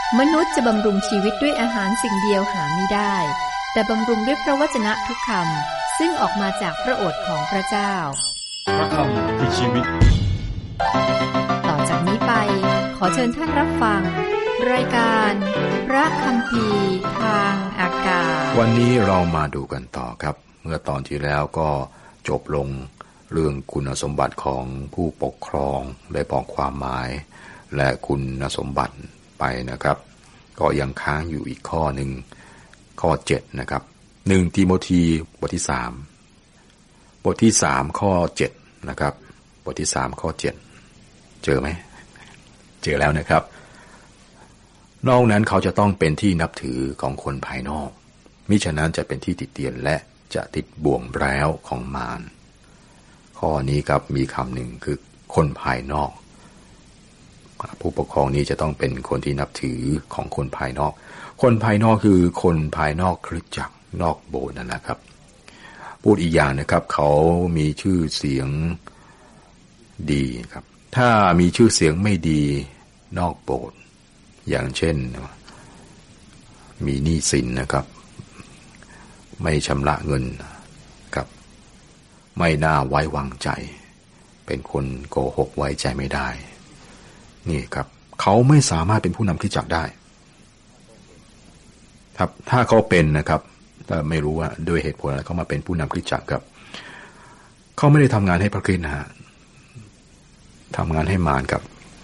มนุษย์จะบำรุงชีวิตด้วยอาหารสิ่งเดียวหาไม่ได้แต่บำรุงด้วยพระวจนะทุกคำซึ่งออกมาจากพระโอษฐ์ของพระเจ้าพระคำคือชีวิตต่อจากนี้ไปขอเชิญท่านรับฟังรายการพระคัมภีร์ทางอากาศวันนี้เรามาดูกันต่อครับเมื่อตอนที่แล้วก็จบลงเรื่องคุณสมบัติของผู้ปกครองได้บอกความหมายและคุณสมบัติไปนะครับก็ยังค้างอยู่อีกข้อหนึ่งข้อ7นะครับ1ทิโมธีบทที่3บทที่3ข้อ7นะครับบทที่3ข้อ7เจอไหมเจอแล้วนะครับนอกนั้นเขาจะต้องเป็นที่นับถือของคนภายนอกมิฉะนั้นจะเป็นที่ติเตียนและจะติดบ่วงแร้วของมารข้อนี้ครับมีคำหนึ่งคือคนภายนอกผู้ปกครองนี้จะต้องเป็นคนที่นับถือของคนภายนอกคนภายนอกคือคนภายนอกคริสตจักรนอกโบสถ์นั่นแหละครับพูดอีกอย่างนะครับเขามีชื่อเสียงดีครับถ้ามีชื่อเสียงไม่ดีนอกโบสถ์อย่างเช่นมีหนี้สินนะครับไม่ชำระเงินครับไม่น่าไว้วางใจเป็นคนโกหกไว้ใจไม่ได้นี่ครับเขาไม่สามารถเป็นผู้นำคริสตจักรได้ครับถ้าเขาเป็นนะครับแต่ไม่รู้ว่าด้วยเหตุผลอะไรเขามาเป็นผู้นำคริสตจักรครับเขาไม่ได้ทำงานให้พระคริสต์นะฮะทำงานให้มารครับ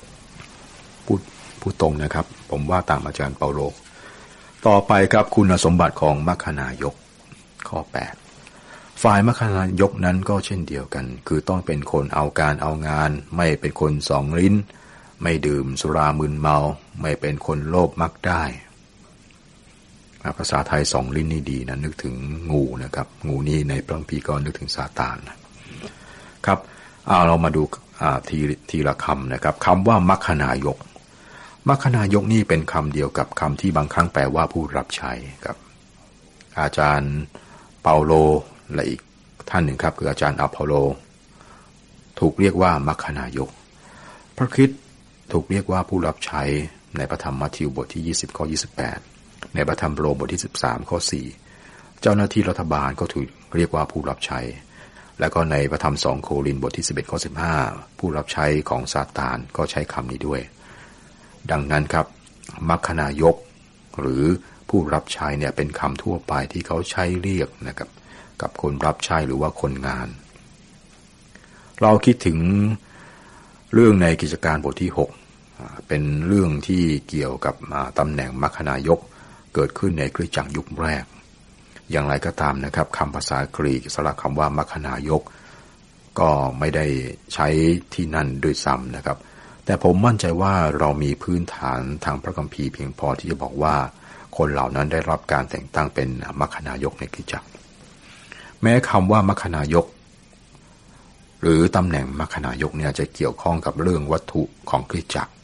พูดตรงนะครับผมว่าตามอาจารย์เปาโลต่อไปครับคุณสมบัติของมัคคณายกข้อ8ฝ่ายมัคคณายกนั้นก็เช่นเดียวกันคือต้องเป็นคนเอาการเอางานไม่เป็นคนสองลิ้นไม่ดื่มสุรามึนเมาไม่เป็นคนโลภมักได้ภาษาไทยสองลิ้นนี่ดีนะนึกถึงงูนะครับงูนี่ในพระคัมภีร์ก็นึกถึงซาตานนะครับเรามาดูทีละคำนะครับคำว่ามัคคณายกมัคคณายกนี่เป็นคำเดียวกับคำที่บางครั้งแปลว่าผู้รับใช้ครับอาจารย์เปาโลและอีกท่านหนึ่งครับคืออาจารย์อัปโปโลถูกเรียกว่ามัคคณายกพระคริสต์ถูกเรียกว่าผู้รับใช้ในพระธรรมมัทธิวบทที่20ข้อ28ในพระธรรมโรมบทที่13ข้อ4เจ้าหน้าที่รัฐบาลก็ถูกเรียกว่าผู้รับใช้แล้วก็ในพระธรรม2โครินธ์บทที่11ข้อ15ผู้รับใช้ของซาตานก็ใช้คำนี้ด้วยดังนั้นครับมัคคณายกหรือผู้รับใช้เนี่ยเป็นคำทั่วไปที่เขาใช้เรียกนะครับกับคนรับใช้หรือว่าคนงานเราคิดถึงเรื่องในกิจการบทที่6เป็นเรื่องที่เกี่ยวกับตำแหน่งมัคคณายกเกิดขึ้นในคริสตจักรยุคแรกอย่างไรก็ตามนะครับคำภาษากรีกสำหรับคำว่ามัคคณายกก็ไม่ได้ใช้ที่นั่นด้วยซ้ำนะครับแต่ผมมั่นใจว่าเรามีพื้นฐานทางพระคัมภีร์เพียงพอที่จะบอกว่าคนเหล่านั้นได้รับการแต่งตั้งเป็นมัคคณายกในคริสตจักรแม้คำว่ามัคคณายกหรือตำแหน่งมัคคณายกเนี่ยจะเกี่ยวข้องกับเรื่องวัตถุของคริสตจักร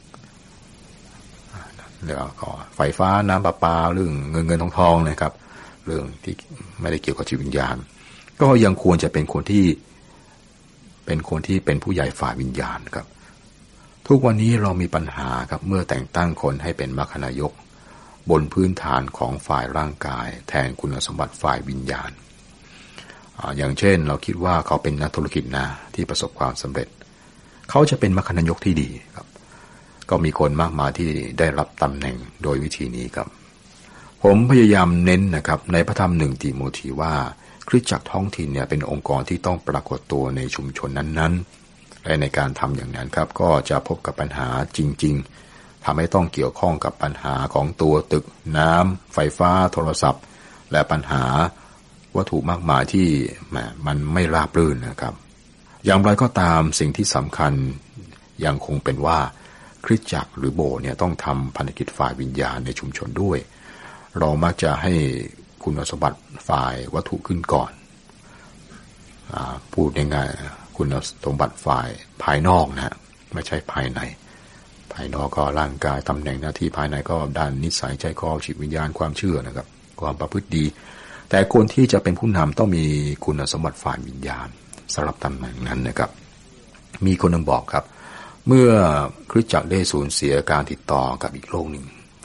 แล้วก็ไฟฟ้าน้ำประปาเรื่องเงินทองนะครับเรื่องที่ไม่ได้เกี่ยวกับจิตวิญญาณก็ยังควรจะเป็นคนที่เป็นผู้ใหญ่ฝ่ายวิญญาณครับทุกวันนี้เรามีปัญหาครับเมื่อแต่งตั้งคนให้เป็นมัคคณายกบนพื้นฐานของฝ่ายร่างกายแทนคุณสมบัติฝ่ายวิญญาณอย่างเช่นเราคิดว่าเขาเป็นนักธุรกิจนะที่ประสบความสำเร็จเขาจะเป็นมัคคณายกที่ดีครับก็มีคนมากมายที่ได้รับตำแหน่งโดยวิธีนี้ครับผมพยายามเน้นนะครับในพระธรรม1ทิโมธีว่าคริสตจักรท้องถิ่นเนี่ยเป็นองค์กรที่ต้องปรากฏตัวในชุมชนนั้นๆและในการทำอย่างนั้นครับก็จะพบกับปัญหาจริงๆทำให้ต้องเกี่ยวข้องกับปัญหาของตัวตึกน้ำไฟฟ้าโทรศัพท์และปัญหาวัตถุมากมายที่มันไม่ราบรื่นนะครับอย่างไรก็ตามสิ่งที่สำคัญยังคงเป็นว่าคริสตจักรหรือโบสถ์เนี่ยต้องทำพันธกิจฝ่ายวิญญาณในชุมชนด้วยเรามักจะให้คุณสมบัติฝ่ายวัตถุขึ้นก่อนพูดง่ายๆคุณสมบัติฝ่ายภายนอกนะไม่ใช่ภายในภายนอกก็ร่างกายตำแหน่งหน้าที่ภายในก็ด้านนิสัยใจคอจิตวิญญาณความเชื่อนะครับความประพฤติดีแต่คนที่จะเป็นผู้นำต้องมีคุณสมบัติฝ่ายวิญญาณสำหรับตำแหน่งนั้นนะครับมีคนนึงบอกครับเมื่อคริสตจักรได้สูญเสียการติดต่อกับอีกโลกหนึ่ง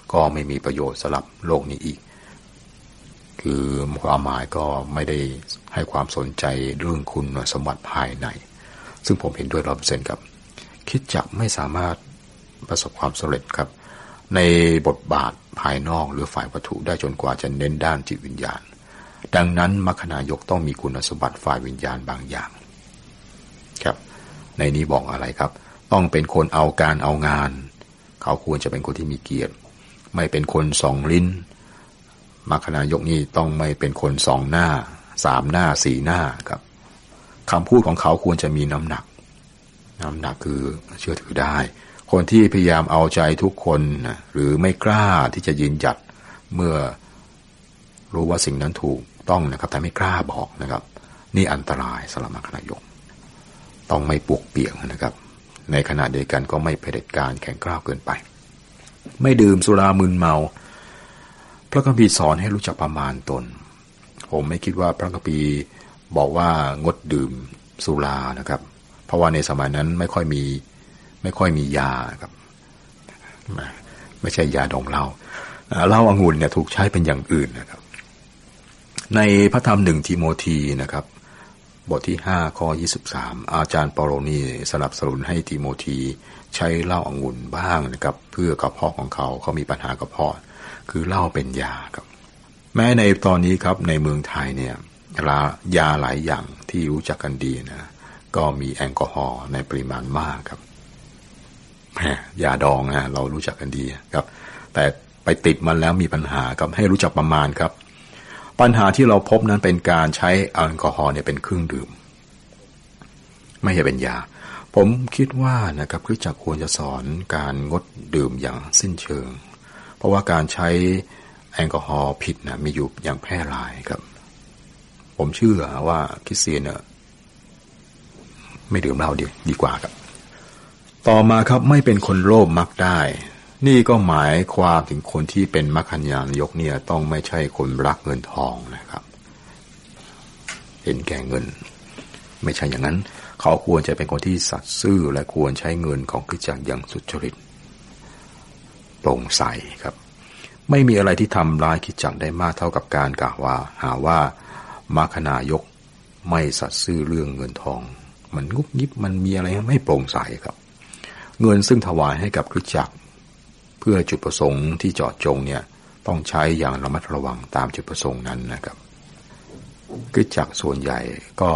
ก็ไม่มีประโยชน์สำหรับโลกนี้อีกคือความหมายก็ไม่ได้ให้ความสนใจเรื่องคุณสมบัติภายในซึ่งผมเห็นด้วย100%ครับคริสตจักรไม่สามารถประสบความสำเร็จครับในบทบาทภายนอกหรือฝ่ายวัตถุได้จนกว่าจะเน้นด้านจิตวิญญาณดังนั้นมัคคณายกต้องมีคุณสมบัติฝ่ายวิญญาณบางอย่างครับในนี้บอกอะไรครับต้องเป็นคนเอาการเอางานเขาควรจะเป็นคนที่มีเกียรติไม่เป็นคนสองลิ้นมัคคณายกนี่ต้องไม่เป็นคนสองหน้าสามหน้าสี่หน้าครับคำพูดของเขาควรจะมีน้ำหนักคือเชื่อถือได้คนที่พยายามเอาใจทุกคนนะหรือไม่กล้าที่จะยืนหยัดเมื่อรู้ว่าสิ่งนั้นถูกต้องนะครับแต่ไม่กล้าบอกนะครับนี่อันตรายสำหรับมัคคณายกต้องไม่ปวกเปียกนะครับในขณะเดียวกันก็ไม่เผด็จการแข็งกร้าวเกินไปไม่ดื่มสุรามึนเมาพระคัมภีร์สอนให้รู้จักประมาณตนผมไม่คิดว่าพระคัมภีร์บอกว่างดดื่มสุรานะครับเพราะว่าในสมัยนั้นไม่ค่อยมียาครับไม่ใช่ยาดองเหล้าองุ่นเนี่ยถูกใช้เป็นอย่างอื่นนะครับในพระธรรม1 ทิโมธีนะครับบทที่5ข้อ23อาจารย์เปาโลนี่สนับสนุนให้ทิโมธีใช้เหล้าองุ่นบ้างนะครับเพื่อกระเพาะของเขามีปัญหากระเพาะคือเหล้าเป็นยาครับแม้ในตอนนี้ครับในเมืองไทยเนี่ยยาหลายอย่างที่รู้จักกันดีนะก็มีแอลกอฮอล์ในปริมาณมากครับยาดองนะเรารู้จักกันดีครับแต่ไปติดมันแล้วมีปัญหาครับให้รู้จักประมาณครับปัญหาที่เราพบนั้นเป็นการใช้แอลกอฮอล์เนี่ยเป็นเครื่องดื่มไม่ใช่เป็นยาผมคิดว่านะครับคริสตจักรควรจะสอนการงดดื่มอย่างสิ้นเชิงเพราะว่าการใช้แอลกอฮอล์ผิดนะมีอยู่อย่างแพร่หลายครับผมเชื่อว่าคริสเตียนเนี่ยไม่ดื่มเหล้าดีกว่าครับต่อมาครับไม่เป็นคนโลภมักได้นี่ก็หมายความถึงคนที่เป็นมัคคณายกเนี่ยต้องไม่ใช่คนรักเงินทองนะครับเห็นแก่เงินไม่ใช่อย่างนั้นเขาควรจะเป็นคนที่สัตย์ซื่อและควรใช้เงินของคริสตจักรอย่างสุจริตโปร่งใสครับไม่มีอะไรที่ทำร้ายคริสตจักรได้มากเท่ากับการกล่าวว่าหาว่ามัคคณายกไม่สัตย์ซื่อเรื่องเงินทองมันงุบงิบมันมีอะไรไม่โปร่งใสครับเงินซึ่งถวายให้กับคริสตจักรเพื่อจุดประสงค์ที่เจาะจงเนี่ยต้องใช้อย่างระมัดระวังตามจุดประสงค์นั้นนะครับคริสตจักรส่วนใหญ่ก็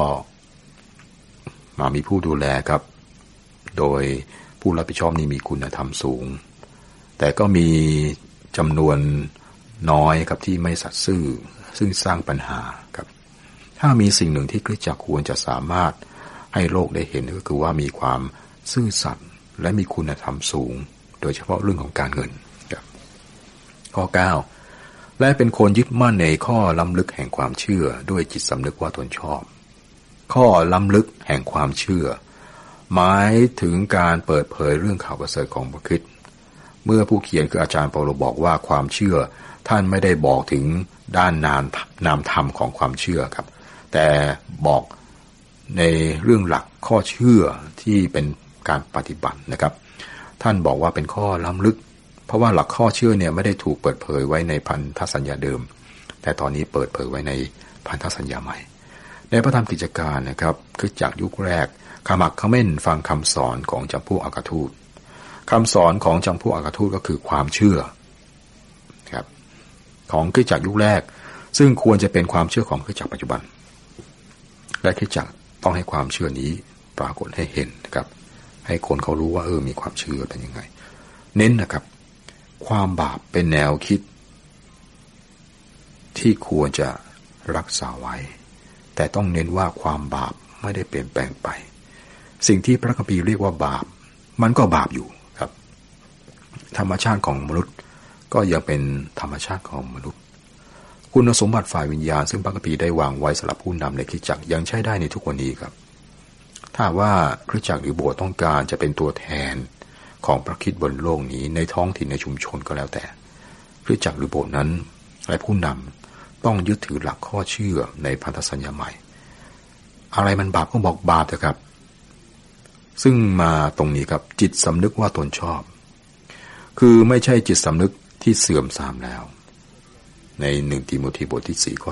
มีผู้ดูแลครับโดยผู้รับผิดชอบนี่มีคุณธรรมสูงแต่ก็มีจำนวนน้อยครับที่ไม่สัตย์ซื่อซึ่งสร้างปัญหาครับถ้ามีสิ่งหนึ่งที่คริสตจักรควรจะสามารถให้โลกได้เห็นก็คือว่ามีความซื่อสัตย์และมีคุณธรรมสูงโดยเฉพาะเรื่องของการเงินครับข้อ9และเป็นคนยึดมั่นในข้อล้ำลึกแห่งความเชื่อด้วยจิตสำนึกว่าตนชอบข้อล้ำลึกแห่งความเชื่อหมายถึงการเปิดเผยเรื่องข่าวประเสริฐของพระคริสต์เมื่อผู้เขียนคืออาจารย์เปาโลบอกว่าความเชื่อท่านไม่ได้บอกถึงด้านนามธรรมของความเชื่อครับแต่บอกในเรื่องหลักข้อเชื่อที่เป็นการปฏิบัตินะครับท่านบอกว่าเป็นข้อล้ำลึกเพราะว่าหลักข้อเชื่อเนี่ยไม่ได้ถูกเปิดเผยไว้ในพันธสัญญาเดิมแต่ตอนนี้เปิดเผยไว้ในพันธสัญญาใหม่ในพระธรรมกิจการนะครับคือจากยุคแรกขมักเขม้นฟังคำสอนของจำพวกอัครทูตคำสอนของจำพวกอัครทูตก็คือความเชื่อครับของคริสตจักรยุคแรกซึ่งควรจะเป็นความเชื่อของคริสตจักรปัจจุบันและคริสตจักรต้องให้ความเชื่อนี้ปรากฏให้เห็นนะครับให้คนเขารู้ว่ามีความเชื่อเป็นยังไงเน้นนะครับความบาปเป็นแนวคิดที่ควรจะรักษาไว้แต่ต้องเน้นว่าความบาปไม่ได้เปลี่ยนแปลงไปสิ่งที่พระคัมภีร์เรียกว่าบาปมันก็บาปอยู่ครับธรรมชาติของมนุษย์ก็ยังเป็นธรรมชาติของมนุษย์คุณสมบัติฝ่ายวิญญาณซึ่งพระคัมภีร์ได้วางไว้สำหรับผู้นำในคริสตจักรยังใช้ได้ในทุกวันนี้ครับถ้าว่าคริสตจักรหรือโบสถ์ต้องการจะเป็นตัวแทนของพระคริสต์บนโลกนี้ในท้องถิ่นในชุมชนก็แล้วแต่คริสตจักรหรือโบสถ์นั้นและผู้นำต้องยึดถือหลักข้อเชื่อในพันธสัญญาใหม่อะไรมันบาปก็บอกบาปเถอะครับซึ่งมาตรงนี้ครับจิตสำนึกว่าตนชอบคือไม่ใช่จิตสำนึกที่ที่เสื่อมทรามแล้วใน1 ติโมธีบทที่4ข้อ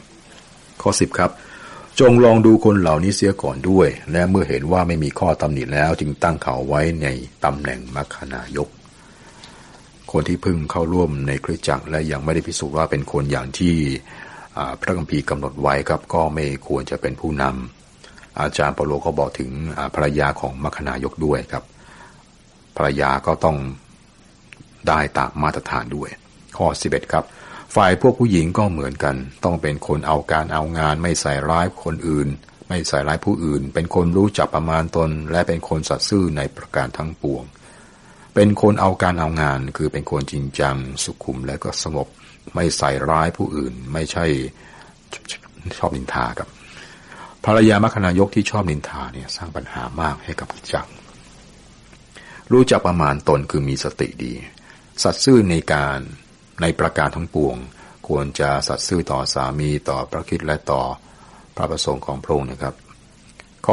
2ข้อ10ครับจงลองดูคนเหล่านี้เสียก่อนด้วยและเมื่อเห็นว่าไม่มีข้อตำหนิแล้วจึงตั้งเขาไว้ในตำแหน่งมัคคณายกคนที่เพิ่งเข้าร่วมในคริสตจักรและยังไม่ได้พิสูจน์ว่าเป็นคนอย่างที่พระคัมภีร์กำหนดไว้ครับก็ไม่ควรจะเป็นผู้นำอาจารย์เปาโลก็บอกถึงภรรยาของมัคคณายกด้วยครับภรรยาก็ต้องได้ตามมาตรฐานด้วยข้อ11ครับฝ่ายพวกผู้หญิงก็เหมือนกันต้องเป็นคนเอาการเอางานไม่ใส่ร้ายคนอื่นไม่ใส่ร้ายผู้อื่นเป็นคนรู้จักประมาณตนและเป็นคนสัตย์ซื่อในประการทั้งปวงเป็นคนเอาการเอางานคือเป็นคนจริงจังสุขุมและก็สงบไม่ใส่ร้ายผู้อื่นไม่ใช่ชอบนินทาครับภรรยามัคคณายกที่ชอบนินทาเนี่ยสร้างปัญหามากให้กับคริสตจักรรู้จักประมาณตนคือมีสติดีสัตย์ซื่อในประการทั้งปวงควรจะสัตย์ซื่อต่อสามีต่อพระคริสต์และต่อพระประสงค์ของพระองค์นะครับข้อ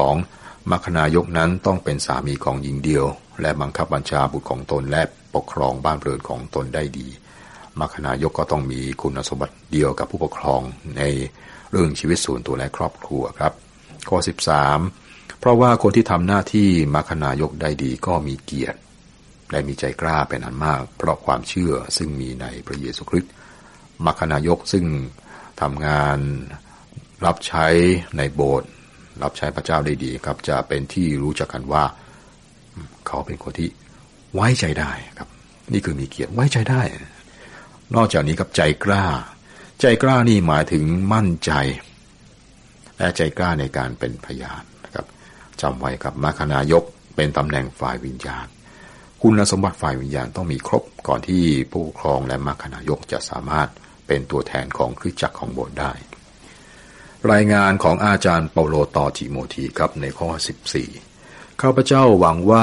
12มัคคณายกนั้นต้องเป็นสามีของหญิงเดียวและบังคับบัญชาบุตรของตนและปกครองบ้านเรือนของตนได้ดีมัคคณายกก็ต้องมีคุณสมบัติเดียวกับผู้ปกครองในเรื่องชีวิตส่วนตัวและครอบครัวครับข้อ13เพราะว่าคนที่ทำหน้าที่มัคคณายกได้ดีก็มีเกียรติและมีใจกล้าเป็นอันมากเพราะความเชื่อซึ่งมีในพระเยซูคริสต์มัคคณายกซึ่งทำงานรับใช้ในโบสถ์รับใช้พระเจ้าได้ดีครับจะเป็นที่รู้จักกันว่าเขาเป็นคนที่ไว้ใจได้ครับนี่คือมีเกียรติไว้ใจได้นอกจากนี้ครับใจกล้านี่หมายถึงมั่นใจและใจกล้าในการเป็นพยานนะครับจำไว้ครับมัคคณายกเป็นตำแหน่งฝ่ายวิญญาณคุณสมบัติฝ่ายวิญญาณต้องมีครบก่อนที่ผู้ปกครองและมัคคณายกจะสามารถเป็นตัวแทนของคริสตจักรของโบสถ์ได้รายงานของอาจารย์เปาโลต่อทิโมธีครับในข้อ14ข้าพเจ้าห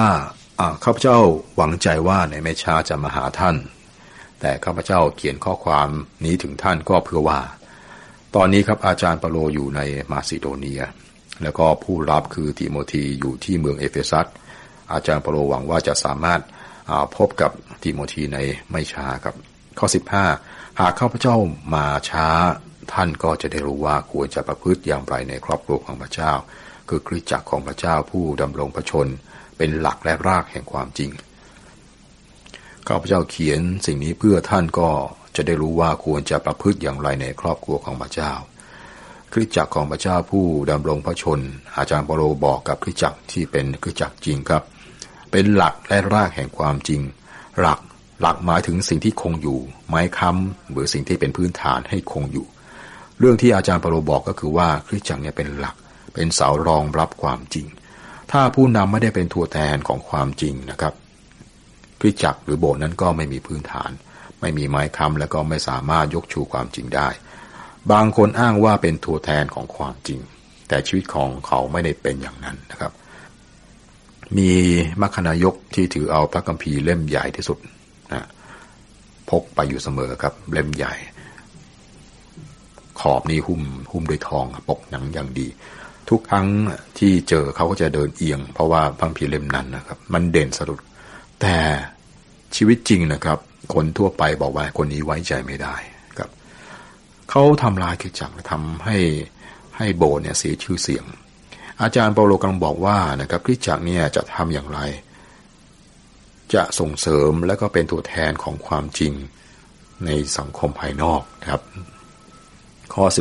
วังใจว่าในไม่ช้าจะมาหาท่านแต่ข้าพเจ้าเขียนข้อความนี้ถึงท่านก็เพื่อว่าตอนนี้ครับอาจารย์เปาโลอยู่ในมาซิโดเนียแล้วก็ผู้รับคือทิโมธีอยู่ที่เมืองเอเฟซัสอาจารย์เปาโลหวังว่าจะสามารถพบกับทิโมธีในไม่ช้าครับข้อ15หากข้าพเจ้ามาช้าท่านก็จะได้รู้ว่าควรจะประพฤติอย่างไรในครอบครัวของพระเจ้าคือคริสตจักรของพระเจ้าผู้ดำรงพระชนเป็นหลักและรากแห่งความจริงข้าพเจ้าเขียนสิ่งนี้เพื่อท่านก็จะได้รู้ว่าควรจะประพฤติอย่างไรในครอบครัวของพระเจ้าคริสตจักรของพระเจ้าผู้ดำรงพระชนอาจารย์เปาโลบอกกับคริสตจักรที่เป็นคริสตจักรจริงครับเป็นหลักและรากแห่งความจริงหลักหมายถึงสิ่งที่คงอยู่ไม้ค้ำหรือสิ่งที่เป็นพื้นฐานให้คงอยู่เรื่องที่อาจารย์เปาโลบอกก็คือว่าคริสตจักรเนี่ยเป็นหลักเป็นเสารองรับความจริงถ้าผู้นำไม่ได้เป็นตัวแทนของความจริงนะครับคริสตจักรหรือโบสถ์นั้นก็ไม่มีพื้นฐานไม่มีไม้ค้ำและก็ไม่สามารถยกชูความจริงได้บางคนอ้างว่าเป็นตัวแทนของความจริงแต่ชีวิตของเขาไม่ได้เป็นอย่างนั้นนะครับมีมัคคณายกที่ถือเอาพระคัมภีร์เล่มใหญ่ที่สุดนะพกไปอยู่เสมอครับเล่มใหญ่ขอบนี้หุ้มด้วยทองปกหนังอย่างดีทุกครั้งที่เจอเขาก็จะเดินเอียงเพราะว่าพระคัมภีร์เล่มนั้นนะครับมันเด่นสะดุดแต่ชีวิตจริงนะครับคนทั่วไปบอกว่าคนนี้ไว้ใจไม่ได้ครับเขาทำลายคริสตจักรทำให้โบสถ์เนี่ยเสียชื่อเสียงอาจารย์เปาโลกำลังบอกว่านะครับคริสตจักรเนี่ยจะทำอย่างไรจะส่งเสริมและก็เป็นตัวแทนของความจริงในสังคมภายนอกนะครับข้อ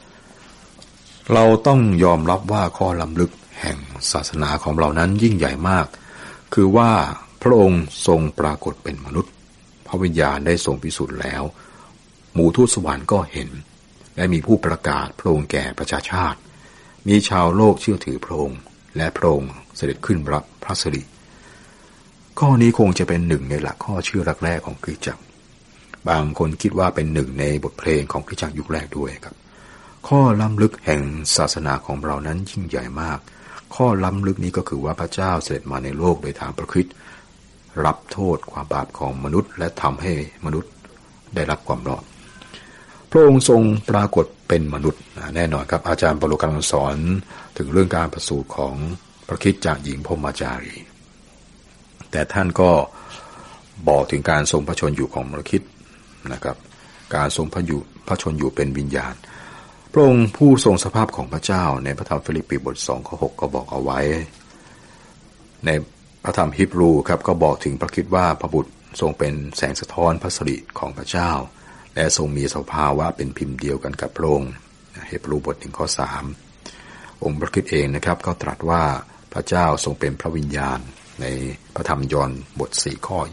16เราต้องยอมรับว่าข้อล้ำลึกแห่งศาสนาของเรานั้นยิ่งใหญ่มากคือว่าพระองค์ทรงปรากฏเป็นมนุษย์พระวิญญาณได้ทรงพิสูจน์แล้วหมู่ทูตสวรรค์ก็เห็นและมีผู้ประกาศพระองค์แก่ประชาชาติมีชาวโลกเชื่อถือพระองค์และพระองค์เสด็จขึ้นรับพระสิริข้อนี้คงจะเป็นหนึ่งในหลักข้อเชื่อแรกๆของคริสตจักรบางคนคิดว่าเป็นหนึ่งในบทเพลงของคริสตจักรยุคแรกด้วยครับข้อล้ำลึกแห่งศาสนาของเรานั้นยิ่งใหญ่มากข้อล้ำลึกนี้ก็คือว่าพระเจ้าเสด็จมาในโลกโดยทางพระคริสต์รับโทษความบาปของมนุษย์และทำให้มนุษย์ได้รับความรอดพระองค์ทรงปรากฏเป็นมนุษย์แน่นอนครับอาจารย์เปาโลกำลังสอนถึงเรื่องการประสูติของพระคริสต์จากหญิงพรหมจารีแต่ท่านก็บอกถึงการทรงพระชนอยู่ของมรคิดนะครับการทรงพระชนอยู่เป็นวิญญาณพระองค์ผู้ทรงสภาพของพระเจ้าในพระธรรมฟิลิปปีบท2ข้อ6ก็บอกเอาไว้ในพระธรรมฮีบรูครับก็บอกถึงพระคริสต์ว่าพระบุตรทรงเป็นแสงสะท้อนพระสิริของพระเจ้าและทรงมีสภาวะเป็นพิมพ์เดียวกันกับพระองค์ฮีบรูบท1ข้อ3องค์พระคริสต์เองนะครับก็ตรัสว่าพระเจ้าทรงเป็นพระวิญญาณในพระธรรมยอห์นบท4ข้อ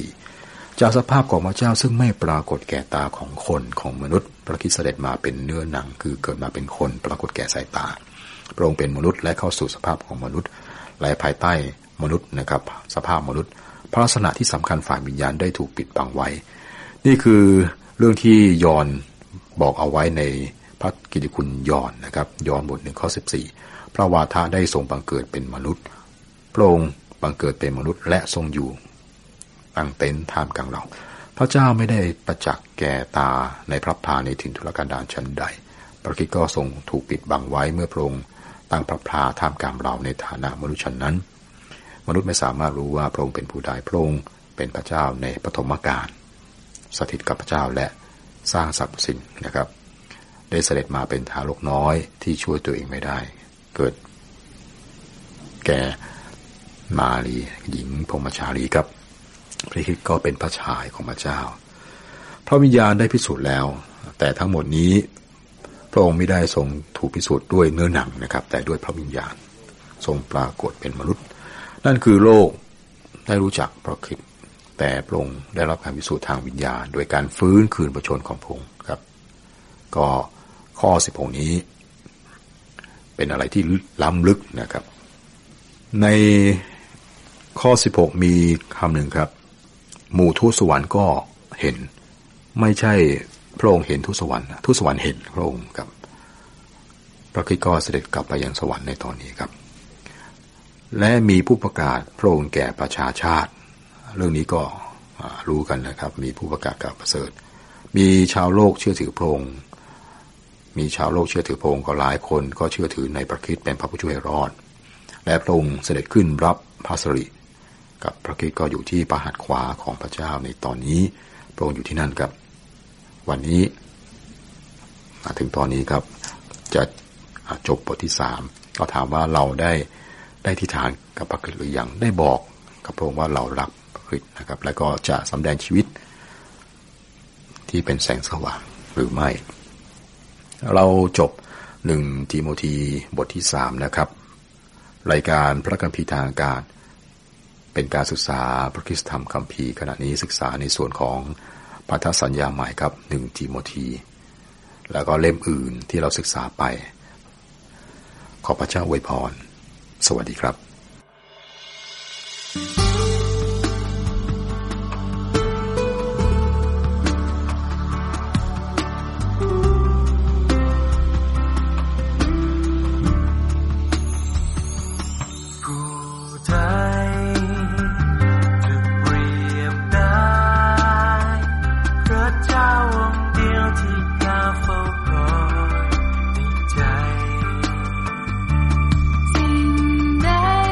24จากสภาพของพระเจ้าซึ่งไม่ปรากฏแก่ตาของคนของมนุษย์พระคริสต์เสด็จมาเป็นเนื้อหนังคือเกิดมาเป็นคนปรากฏแก่สายตาพระองค์เป็นมนุษย์และเข้าสู่สภาพของมนุษย์และภายใต้มนุษย์นะครับสภาพมนุษย์พระลักษณะที่สำคัญฝ่ายวิญญาณได้ถูกปิดบังไว้นี่คือเรื่องที่ยอห์นบอกเอาไว้ในพระกิตติคุณยอห์นนะครับยอห์นบท1ข้อ14พระวาทะได้ทรงบังเกิดเป็นมนุษย์พระองค์บังเกิดเป็นมนุษย์และทรงอยู่ตั้งเต็นท์ท่ามกลางเราพระเจ้าไม่ได้ประจักษ์แก่ตาในพระพลาในถิ่นทุรกันดารชั้นใดพระคริสต์ก็ทรงถูกปิดบังไว้เมื่อพระองค์ตั้งพระพลาท่ามกลางเราในฐานะมนุษย์ชั้นนั้นมนุษย์ไม่สามารถรู้ว่าพระองค์เป็นผู้ใดพระองค์เป็นพระเจ้าในปฐมกาลสถิตกับพระเจ้าและสร้างสรรพสิ่งนะครับได้เสด็จมาเป็นทารกน้อยที่ช่วยตัวเองไม่ได้เกิดแก่มารีหญิงพรหมชาลีครับพระคริสต์ก็เป็นพระฉายของพระเจ้าพระวิญญาณได้พิสูจน์แล้วแต่ทั้งหมดนี้พระองค์ไม่ได้ทรงถูกพิสูจน์ด้วยเนื้อหนังนะครับแต่ด้วยพระวิญญาณทรงปรากฏเป็นมนุษย์นั่นคือโลกได้รู้จักพระคริสต์แต่พระองค์ได้รับการพิสูจน์ทางวิญญาณโดยการฟื้นคืนพระชนของพระองค์ครับก็ข้อ16นี้เป็นอะไรที่ล้ำลึกนะครับในข้อ16มีคำหนึ่งครับหมู่ทูตสวรรค์ก็เห็นไม่ใช่พระองค์เห็นทูตสวรรค์ทูตสวรรค์เห็นพระองค์ครับพระคริสต์ก็เสด็จกลับไปยังสวรรค์ในตอนนี้ครับและมีผู้ประกาศพระองค์แก่ประชาชาติเรื่องนี้ก็รู้กันนะครับมีผู้ประกาศข่าวประเสริฐมีชาวโลกเชื่อถือพระองค์มีชาวโลกเชื่อถือพระองค์ก็หลายคนก็เชื่อถือในพระคริสต์เป็นพระผู้ช่วยให้รอดและพระองค์เสด็จขึ้นรับพระสิริกับพระคริสต์ก็อยู่ที่พระหัตถ์ขวาของพระเจ้าในตอนนี้พระองค์อยู่ที่นั่นครับวันนี้มาถึงตอนนี้ครับจะจบบทที่3ก็ถามว่าเราได้ที่ฐานกับพระคริสต์หรือยังได้บอกกับพระองค์ว่าเรารักพระคริสต์นะครับแล้วก็จะสำแดงชีวิตที่เป็นแสงสว่างหรือไม่เราจบ1 ทิโมธีบทที่3นะครับรายการพระคัมภีร์ทางอากาศเป็นการศึกษาพระคริสตธรรมคัมภีร์ขณะนี้ศึกษาในส่วนของพันธสัญญาใหม่ครับ1 ทิโมธีแล้วก็เล่มอื่นที่เราศึกษาไปขอพระเจ้าอวยพรสวัสดีครับสิ่งใด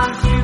าง